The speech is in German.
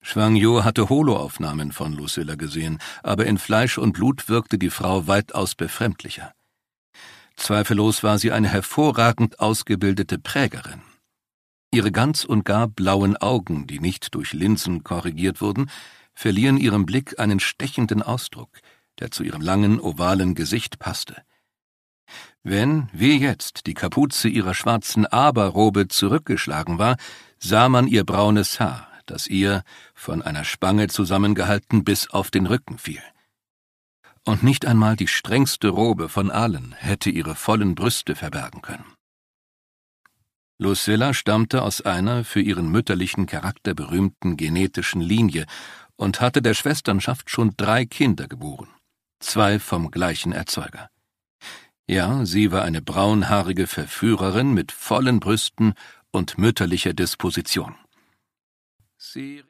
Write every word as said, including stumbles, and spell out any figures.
Chuang Yu hatte Holoaufnahmen von Lucilla gesehen, aber in Fleisch und Blut wirkte die Frau weitaus befremdlicher. Zweifellos war sie eine hervorragend ausgebildete Prägerin. Ihre ganz und gar blauen Augen, die nicht durch Linsen korrigiert wurden, verliehen ihrem Blick einen stechenden Ausdruck, der zu ihrem langen, ovalen Gesicht passte. Wenn, wie jetzt, die Kapuze ihrer schwarzen Aberrobe zurückgeschlagen war, sah man ihr braunes Haar, das ihr, von einer Spange zusammengehalten, bis auf den Rücken fiel. Und nicht einmal die strengste Robe von allen hätte ihre vollen Brüste verbergen können. Lucilla stammte aus einer für ihren mütterlichen Charakter berühmten genetischen Linie und hatte der Schwesternschaft schon drei Kinder geboren, zwei vom gleichen Erzeuger. Ja, sie war eine braunhaarige Verführerin mit vollen Brüsten und mütterlicher Disposition. Sie